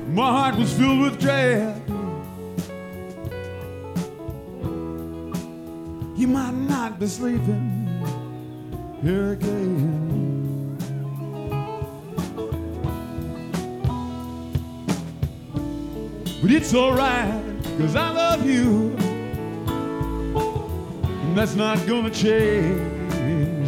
My heart was filled with dread. You might not be sleeping here again. But it's alright, 'cause I love you, and that's not gonna change.